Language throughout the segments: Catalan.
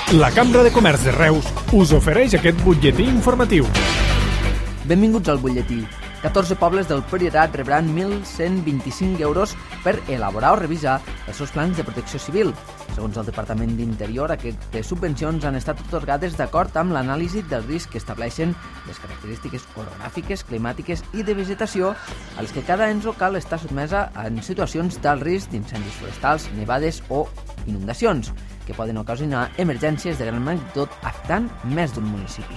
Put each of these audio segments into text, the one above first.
La Cambra de Comerç de Reus us ofereix aquest butlletí informatiu. Benvinguts al butlletí. 14 pobles del Priorat rebran 1.125 euros per elaborar o revisar els seus plans de protecció civil. Segons el Departament d'Interior, aquestes subvencions han estat atorgades d'acord amb l'anàlisi del risc que estableixen les característiques orogràfiques, climàtiques i de vegetació a les que cada ens local està sotmesa en situacions d'alt risc d'incendis forestals, nevades o inundacions, que poden ocasionar emergències de gran magnitud afectant més d'un municipi.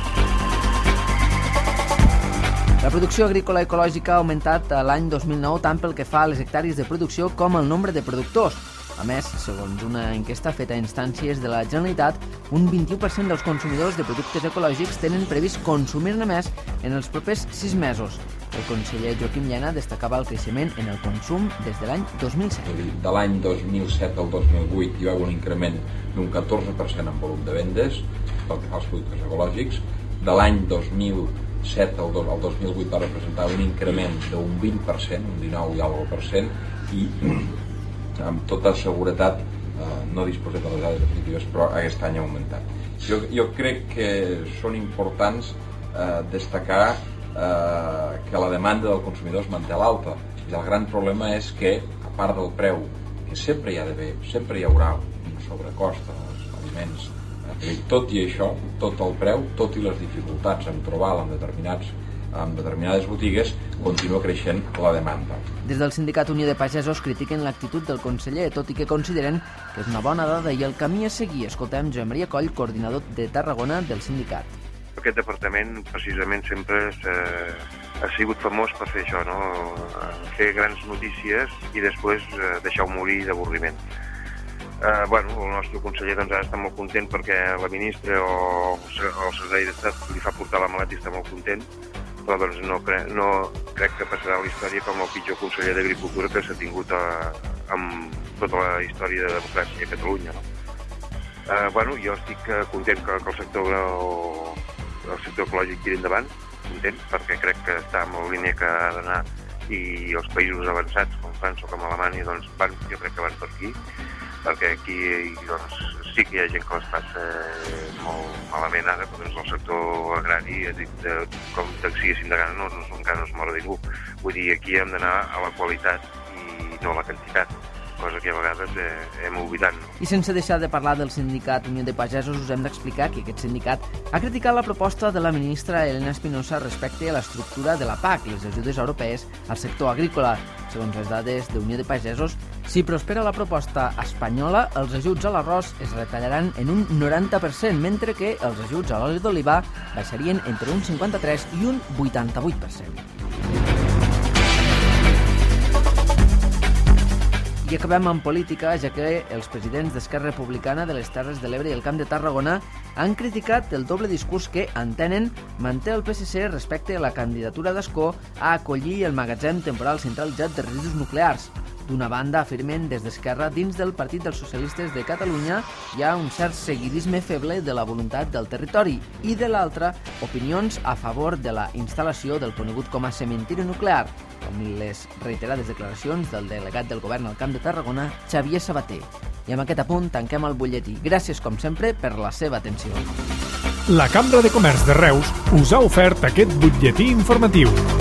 La producció agrícola ecològica ha augmentat l'any 2009 tant pel que fa a les hectàrees de producció com el nombre de productors. A més, segons una enquesta feta a instàncies de la Generalitat, un 21% dels consumidors de productes ecològics tenen previst consumir-ne més en els propers 6 mesos. El conseller Joaquim Llena destacava el creixement en el consum des de l'any 2007. De l'any 2007 al 2008 hi va haver un increment d'un 14% en volum de vendes pel que fa als productes ecològics. De l'any 2007 al 2008 va representar un increment d'un 20%, un 19 i alguna %, i amb tota seguretat no disposem de les dades definitives, però aquest any ha augmentat. Jo crec que són importants destacar que la demanda del consumidor es manté a l'alta, i el gran problema és que, a part del preu, que sempre hi ha d'haver, sempre hi haurà un sobrecost als aliments, tot i això, tot el preu, tot i les dificultats en trobar-la en determinades botigues, continua creixent la demanda. Des del Sindicat Unió de Pagesos critiquen l'actitud del conseller, tot i que consideren que és una bona dada i el camí a seguir. Escoltem Joan Maria Coll, coordinador de Tarragona del sindicat. Aquest departament precisament sempre ha sigut famós per fer això, no? Fer grans notícies i després deixar-ho morir d'avorriment. El nostre conseller ara està molt content perquè la ministra o el secretari d'Estat li fa portar la maleta i està molt content, però no crec que passarà la història com el pitjor conseller d'Agricultura que s'ha tingut amb tota la història de democràcia a Catalunya. No? Jo estic content que el sector ecològic tiri endavant, content, perquè crec que està en la línia que ha d'anar, i els països avançats com França o com Alemanya jo crec que van per aquí, perquè aquí sí que hi ha gent que les passa molt malament ara, però el sector agrari, com que siguessin de gana, encara no es mor ningú. Vull dir, aquí hem d'anar a la qualitat i no a la quantitat, cosa que a vegades hem oblidat. I sense deixar de parlar del sindicat Unió de Pagesos, us hem d'explicar que aquest sindicat ha criticat la proposta de la ministra Elena Espinosa respecte a l'estructura de la PAC, les ajudes europees al sector agrícola. Segons les dades d'Unió de Pagesos, si prospera la proposta espanyola, els ajuts a l'arròs es retallaran en un 90%, mentre que els ajuts a l'oli d'olivar baixarien entre un 53% i un 88%. I acabem amb política, ja que els presidents d'Esquerra Republicana de les Terres de l'Ebre i el Camp de Tarragona han criticat el doble discurs que, entenen, manté el PSC respecte a la candidatura d'Escó a acollir el magatzem temporal centralitzat de residus nuclears. D'una banda, afirmen des d'Esquerra, dins del Partit dels Socialistes de Catalunya hi ha un cert seguidisme feble de la voluntat del territori, i de l'altra, opinions a favor de la instal·lació del conegut com a cementiri nuclear, com les reiterades declaracions del delegat del govern al Camp de Tarragona, Xavier Sabater. I amb aquest apunt tanquem el butlletí. Gràcies, com sempre, per la seva atenció. La Cambra de Comerç de Reus us ha ofert aquest butlletí informatiu.